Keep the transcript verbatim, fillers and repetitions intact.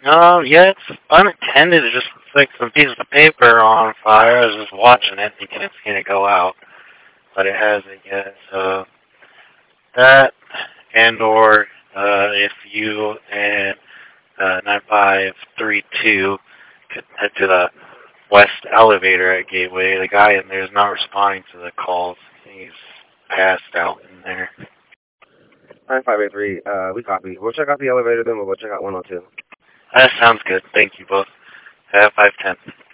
Um, yeah, it's unattended. It just looks like some piece of paper on fire. I was just watching it thinking it's going to go out, but it hasn't yet. So that, and or uh, if you and uh, nine five three two could head to the west elevator at Gateway. The guy in there is not responding to the calls. He's passed out in there. nine five eight three, uh, we copy. We'll check out the elevator, then we'll go check out one oh two. That sounds good. Thank you both. Have five ten.